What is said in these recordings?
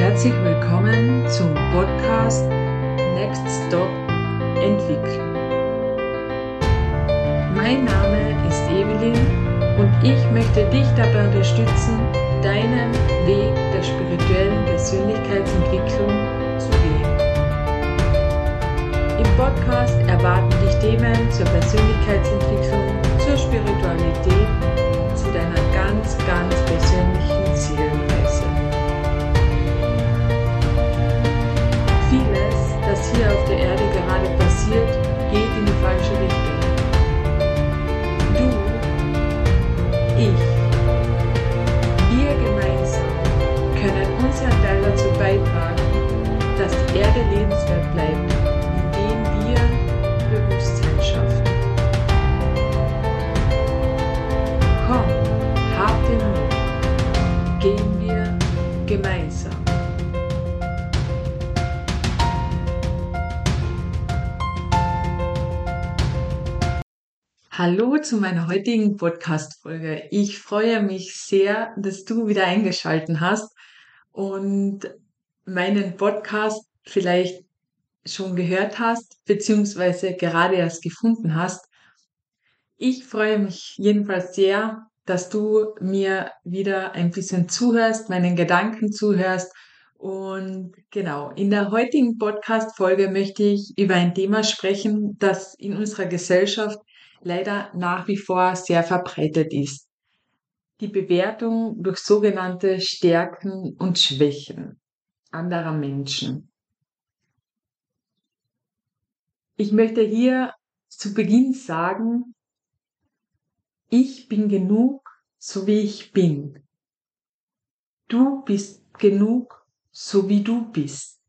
Herzlich willkommen zum Podcast Next Stop Entwicklung. Mein Name ist Evelyn und ich möchte dich dabei unterstützen, deinen Weg der spirituellen Persönlichkeitsentwicklung zu gehen. Im Podcast erwarten dich Themen zur Persönlichkeitsentwicklung, zur Spiritualität, zu deiner ganz persönlichen Seelenreise. Vieles, das hier auf der Erde gerade passiert, geht in die falsche Richtung. Du, ich, wir gemeinsam können unseren Teil dazu beitragen, dass die Erde lebenswert bleibt, indem wir Bewusstsein schaffen. Komm, hab den Mut, gehen wir gemeinsam. Hallo zu meiner heutigen Podcast-Folge. Ich freue mich sehr, dass du wieder eingeschaltet hast und meinen Podcast vielleicht schon gehört hast, beziehungsweise gerade erst gefunden hast. Ich freue mich jedenfalls sehr, dass du mir wieder ein bisschen zuhörst, meinen Gedanken zuhörst. Und genau, in der heutigen Podcast-Folge möchte ich über ein Thema sprechen, das in unserer Gesellschaft leider nach wie vor sehr verbreitet ist. Die Bewertung durch sogenannte Stärken und Schwächen anderer Menschen. Ich möchte hier zu Beginn sagen, ich bin genug, so wie ich bin. Du bist genug, so wie du bist.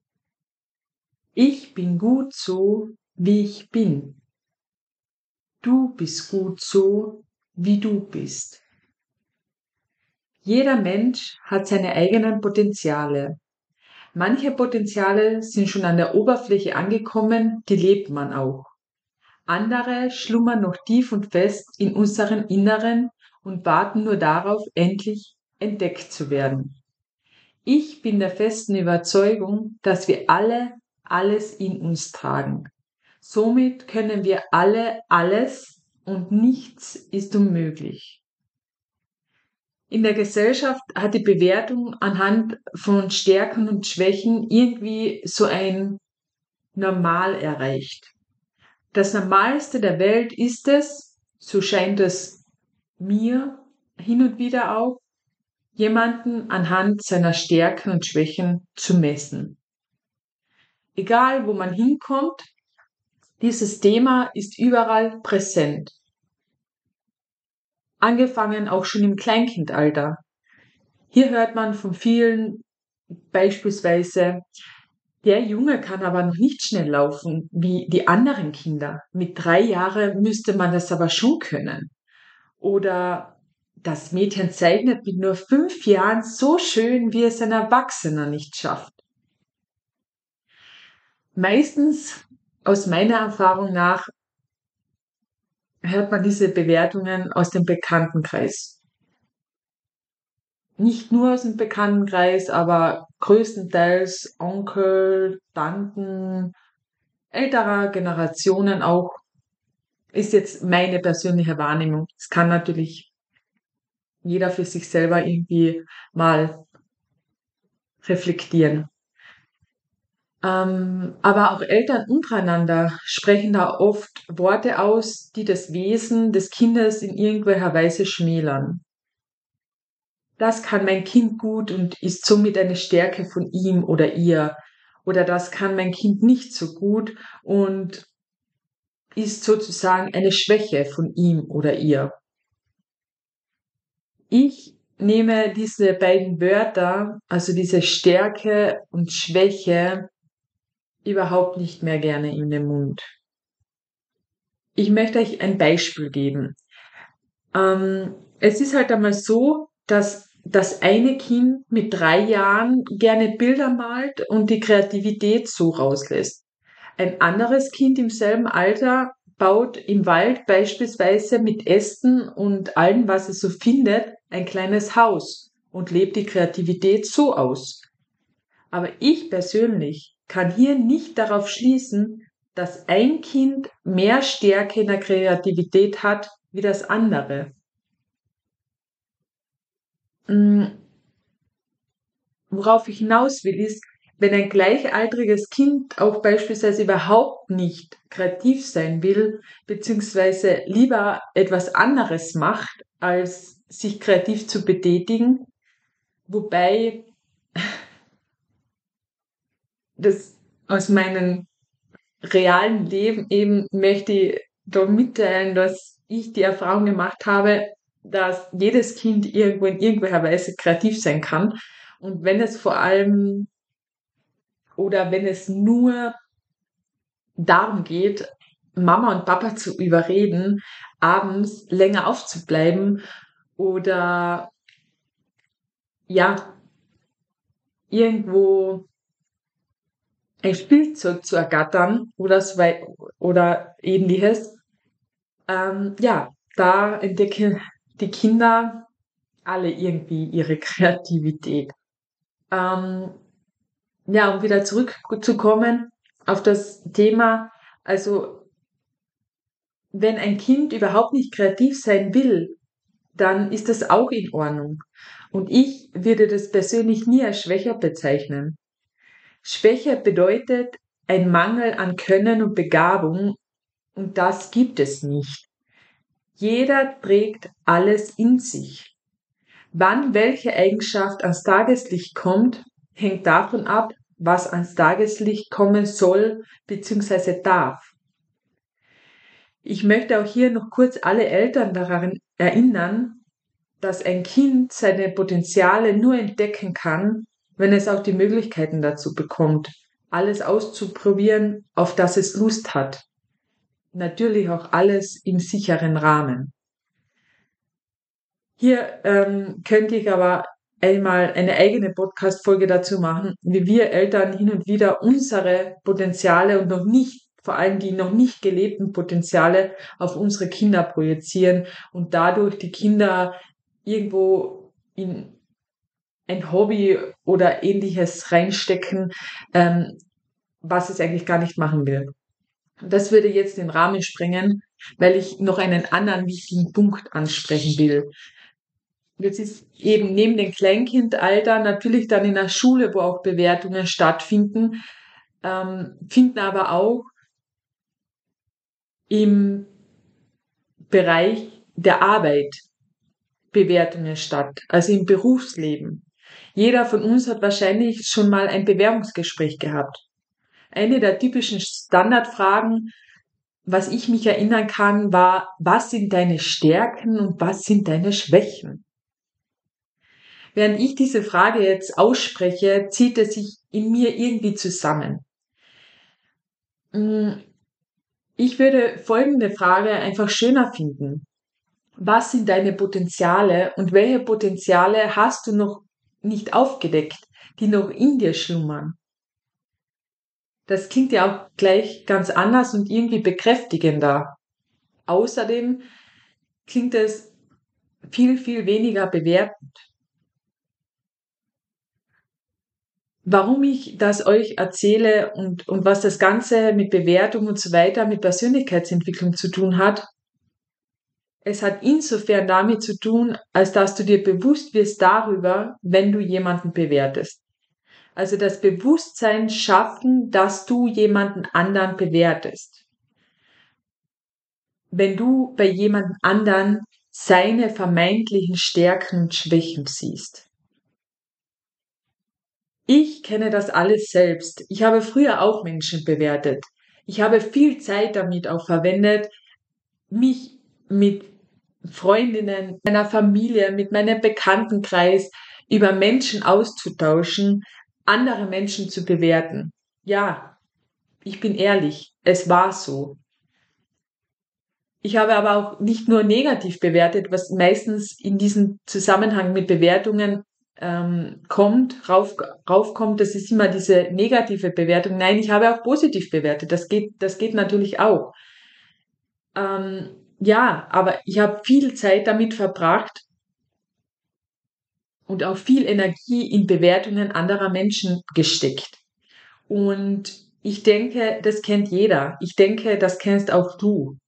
Ich bin gut so, wie ich bin. Du bist gut so, wie du bist. Jeder Mensch hat seine eigenen Potenziale. Manche Potenziale sind schon an der Oberfläche angekommen, die lebt man auch. Andere schlummern noch tief und fest in unserem Inneren und warten nur darauf, endlich entdeckt zu werden. Ich bin der festen Überzeugung, dass wir alle alles in uns tragen. Somit können wir alle alles und nichts ist unmöglich. In der Gesellschaft hat die Bewertung anhand von Stärken und Schwächen irgendwie so ein Normal erreicht. Das Normalste der Welt ist es, so scheint es mir hin und wieder auch, jemanden anhand seiner Stärken und Schwächen zu messen. Egal, wo man hinkommt, dieses Thema ist überall präsent. Angefangen auch schon im Kleinkindalter. Hier hört man von vielen beispielsweise, der Junge kann aber noch nicht schnell laufen wie die anderen Kinder. Mit 3 Jahren müsste man das aber schon können. Oder das Mädchen zeichnet mit nur 5 Jahren so schön, wie es ein Erwachsener nicht schafft. Meistens, aus meiner Erfahrung nach, hört man diese Bewertungen aus dem Bekanntenkreis. Nicht nur aus dem Bekanntenkreis, aber größtenteils Onkel, Tanten, älterer Generationen auch, ist jetzt meine persönliche Wahrnehmung. Es kann natürlich jeder für sich selber irgendwie mal reflektieren. Aber auch Eltern untereinander sprechen da oft Worte aus, die das Wesen des Kindes in irgendwelcher Weise schmälern. Das kann mein Kind gut und ist somit eine Stärke von ihm oder ihr. Oder das kann mein Kind nicht so gut und ist sozusagen eine Schwäche von ihm oder ihr. Ich nehme diese beiden Wörter, also diese Stärke und Schwäche, überhaupt nicht mehr gerne in den Mund. Ich möchte euch ein Beispiel geben. Es ist halt einmal so, dass das eine Kind mit 3 Jahren gerne Bilder malt und die Kreativität so rauslässt. Ein anderes Kind im selben Alter baut im Wald beispielsweise mit Ästen und allem, was es so findet, ein kleines Haus und lebt die Kreativität so aus. Aber ich persönlich kann hier nicht darauf schließen, dass ein Kind mehr Stärke in der Kreativität hat wie das andere. Mm, Worauf ich hinaus will, ist, wenn ein gleichaltriges Kind auch beispielsweise überhaupt nicht kreativ sein will, beziehungsweise lieber etwas anderes macht, als sich kreativ zu betätigen, wobei das aus meinem realen Leben eben möchte ich da mitteilen, dass ich die Erfahrung gemacht habe, dass jedes Kind irgendwo in irgendwelcher Weise kreativ sein kann. Und wenn es vor allem oder wenn es nur darum geht, Mama und Papa zu überreden, abends länger aufzubleiben oder ja, irgendwo ein Spielzeug zu ergattern oder so oder ähnliches. Ja, da entdecken die Kinder alle irgendwie ihre Kreativität. Ähm, ja, um wieder zurückzukommen auf das Thema, also wenn ein Kind überhaupt nicht kreativ sein will, dann ist das auch in Ordnung. Und ich würde das persönlich nie als Schwäche bezeichnen. Schwäche bedeutet ein Mangel an Können und Begabung und das gibt es nicht. Jeder trägt alles in sich. Wann welche Eigenschaft ans Tageslicht kommt, hängt davon ab, was ans Tageslicht kommen soll bzw. darf. Ich möchte auch hier noch kurz alle Eltern daran erinnern, dass ein Kind seine Potenziale nur entdecken kann, wenn es auch die Möglichkeiten dazu bekommt, alles auszuprobieren, auf das es Lust hat. Natürlich auch alles im sicheren Rahmen. Hier könnte ich aber einmal eine eigene Podcast-Folge dazu machen, wie wir Eltern hin und wieder unsere Potenziale und noch nicht, vor allem die noch nicht gelebten Potenziale auf unsere Kinder projizieren und dadurch die Kinder irgendwo in ein Hobby oder ähnliches reinstecken, ähm, was es eigentlich gar nicht machen will. Das würde jetzt den Rahmen sprengen, weil ich noch einen anderen wichtigen Punkt ansprechen will. Jetzt ist eben neben dem Kleinkindalter natürlich dann in der Schule, wo auch Bewertungen stattfinden, finden aber auch im Bereich der Arbeit Bewertungen statt, also im Berufsleben. Jeder von uns hat wahrscheinlich schon mal ein Bewerbungsgespräch gehabt. Eine der typischen Standardfragen, was ich mich erinnern kann, war, was sind deine Stärken und was sind deine Schwächen? Während ich diese Frage jetzt ausspreche, zieht es sich in mir irgendwie zusammen. Mm, Ich würde folgende Frage einfach schöner finden. Was sind deine Potenziale und welche Potenziale hast du noch nicht aufgedeckt, die noch in dir schlummern? Das klingt ja auch gleich ganz anders und irgendwie bekräftigender. Außerdem klingt es viel, viel weniger bewertend. Warum ich das euch erzähle und was das Ganze mit Bewertung und so weiter, mit Persönlichkeitsentwicklung zu tun hat, es hat insofern damit zu tun, als dass du dir bewusst wirst darüber, wenn du jemanden bewertest. Also das Bewusstsein schaffen, dass du jemanden anderen bewertest. Wenn du bei jemand anderen seine vermeintlichen Stärken und Schwächen siehst. Ich kenne das alles selbst. Ich habe früher auch Menschen bewertet. Ich habe viel Zeit damit auch verwendet, mich mit Freundinnen, meiner Familie, mit meinem Bekanntenkreis über Menschen auszutauschen, andere Menschen zu bewerten. Ja, ich bin ehrlich, es war so. Ich habe aber auch nicht nur negativ bewertet, was meistens in diesem Zusammenhang mit Bewertungen raufkommt, das ist immer diese negative Bewertung. Nein, ich habe auch positiv bewertet. Das geht natürlich auch. Ja, aber ich habe viel Zeit damit verbracht, und auch viel Energie in Bewertungen anderer Menschen gesteckt. Und ich denke, das kennt jeder. Ich denke, das kennst auch du.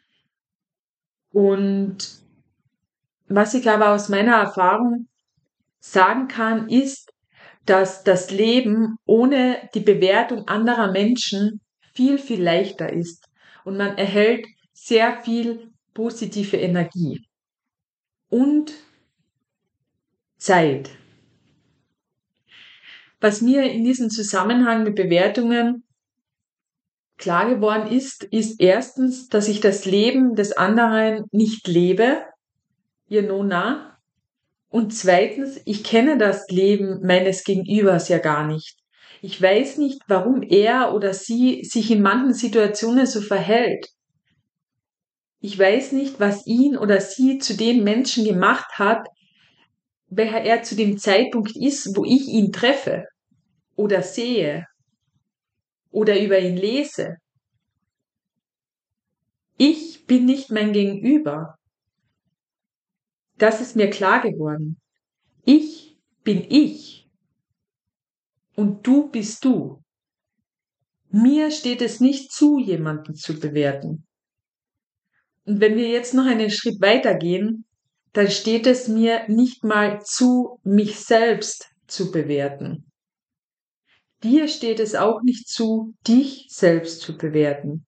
Und was ich aber aus meiner Erfahrung sagen kann, ist, dass das Leben ohne die Bewertung anderer Menschen viel, viel leichter ist und man erhält sehr viel positive Energie und Zeit. Was mir in diesem Zusammenhang mit Bewertungen klar geworden ist erstens, dass ich das Leben des anderen nicht lebe, ihr Nona. Und zweitens, ich kenne das Leben meines Gegenübers ja gar nicht. Ich weiß nicht, warum er oder sie sich in manchen Situationen so verhält. Ich weiß nicht, was ihn oder sie zu dem Menschen gemacht hat, welcher er zu dem Zeitpunkt ist, wo ich ihn treffe oder sehe oder über ihn lese. Ich bin nicht mein Gegenüber. Das ist mir klar geworden. Ich bin ich und du bist du. Mir steht es nicht zu, jemanden zu bewerten. Und wenn wir jetzt noch einen Schritt weitergehen, dann steht es mir nicht mal zu, mich selbst zu bewerten. Dir steht es auch nicht zu, dich selbst zu bewerten.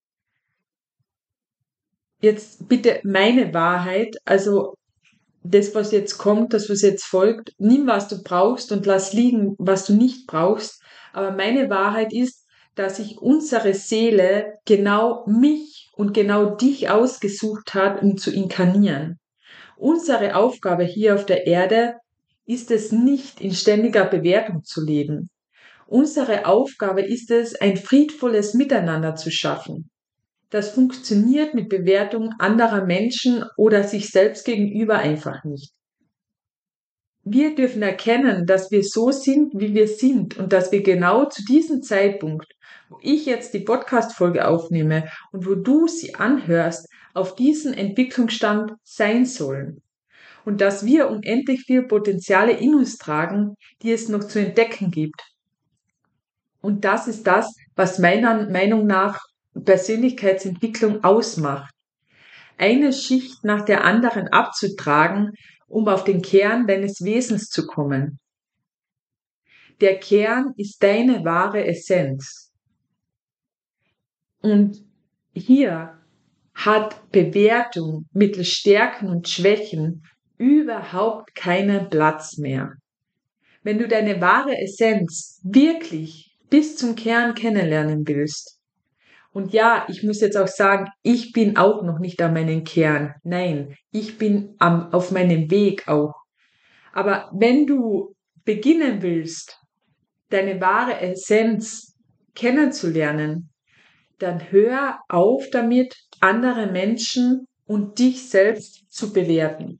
Jetzt bitte meine Wahrheit, also das, was jetzt kommt, das, was jetzt folgt, nimm, was du brauchst und lass liegen, was du nicht brauchst. Aber meine Wahrheit ist, dass sich unsere Seele genau mich und genau dich ausgesucht hat, um zu inkarnieren. Unsere Aufgabe hier auf der Erde ist es nicht, in ständiger Bewertung zu leben. Unsere Aufgabe ist es, ein friedvolles Miteinander zu schaffen. Das funktioniert mit Bewertung anderer Menschen oder sich selbst gegenüber einfach nicht. Wir dürfen erkennen, dass wir so sind, wie wir sind und dass wir genau zu diesem Zeitpunkt, wo ich jetzt die Podcast-Folge aufnehme und wo du sie anhörst, auf diesem Entwicklungsstand sein sollen. Und dass wir unendlich viel Potenziale in uns tragen, die es noch zu entdecken gibt. Und das ist das, was meiner Meinung nach Persönlichkeitsentwicklung ausmacht. Eine Schicht nach der anderen abzutragen, um auf den Kern deines Wesens zu kommen. Der Kern ist deine wahre Essenz. Und hier hat Bewertung mittels Stärken und Schwächen überhaupt keinen Platz mehr. Wenn du deine wahre Essenz wirklich bis zum Kern kennenlernen willst, und ja, ich muss jetzt auch sagen, ich bin auch noch nicht an meinem Kern. Nein, ich bin auf meinem Weg auch. Aber wenn du beginnen willst, deine wahre Essenz kennenzulernen, dann hör auf damit, andere Menschen und dich selbst zu bewerten.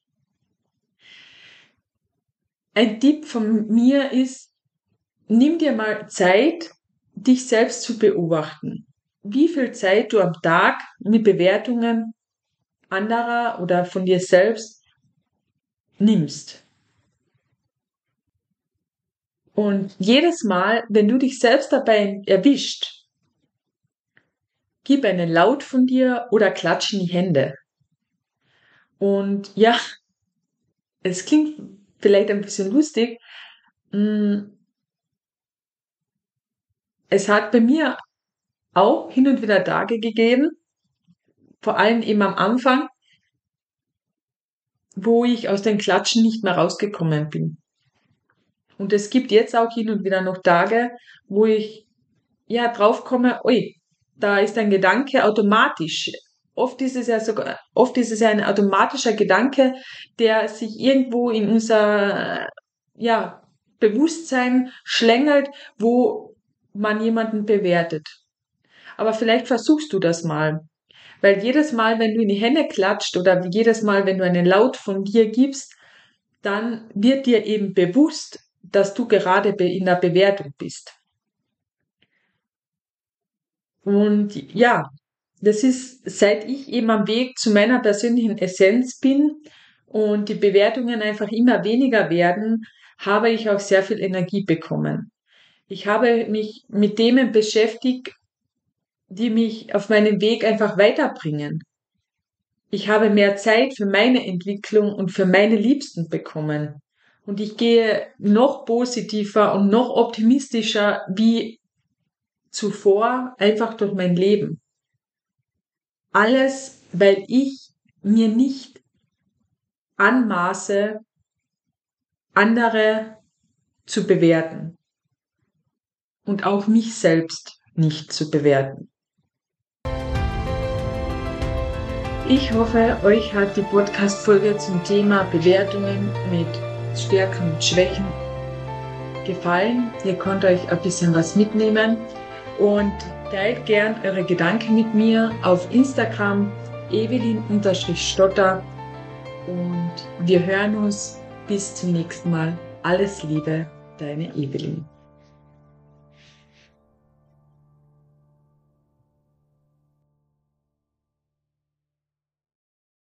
Ein Tipp von mir ist, nimm dir mal Zeit, dich selbst zu beobachten. Wie viel Zeit du am Tag mit Bewertungen anderer oder von dir selbst nimmst. Und jedes Mal, wenn du dich selbst dabei erwischt, gib einen Laut von dir oder klatsch in die Hände. Und ja, es klingt vielleicht ein bisschen lustig. Es hat bei mir auch hin und wieder Tage gegeben, vor allem eben am Anfang, wo ich aus den Klatschen nicht mehr rausgekommen bin. Und es gibt jetzt auch hin und wieder noch Tage, wo ich ja draufkomme, ui, da ist ein Gedanke automatisch. Oft ist es ja ein automatischer Gedanke, der sich irgendwo in unser ja, Bewusstsein schlängelt, wo man jemanden bewertet. Aber vielleicht versuchst du das mal. Weil jedes Mal, wenn du in die Hände klatscht oder jedes Mal, wenn du einen Laut von dir gibst, dann wird dir eben bewusst, dass du gerade in der Bewertung bist. Und ja, das ist, seit ich eben am Weg zu meiner persönlichen Essenz bin und die Bewertungen einfach immer weniger werden, habe ich auch sehr viel Energie bekommen. Ich habe mich mit Themen beschäftigt, die mich auf meinem Weg einfach weiterbringen. Ich habe mehr Zeit für meine Entwicklung und für meine Liebsten bekommen. Und ich gehe noch positiver und noch optimistischer wie zuvor einfach durch mein Leben. Alles, weil ich mir nicht anmaße, andere zu bewerten und auch mich selbst nicht zu bewerten. Ich hoffe, euch hat die Podcast-Folge zum Thema Bewertungen mit Stärken und Schwächen gefallen. Ihr könnt euch ein bisschen was mitnehmen und teilt gern eure Gedanken mit mir auf Instagram Evelyn_Stotter und wir hören uns bis zum nächsten Mal. Alles Liebe, deine Evelyn.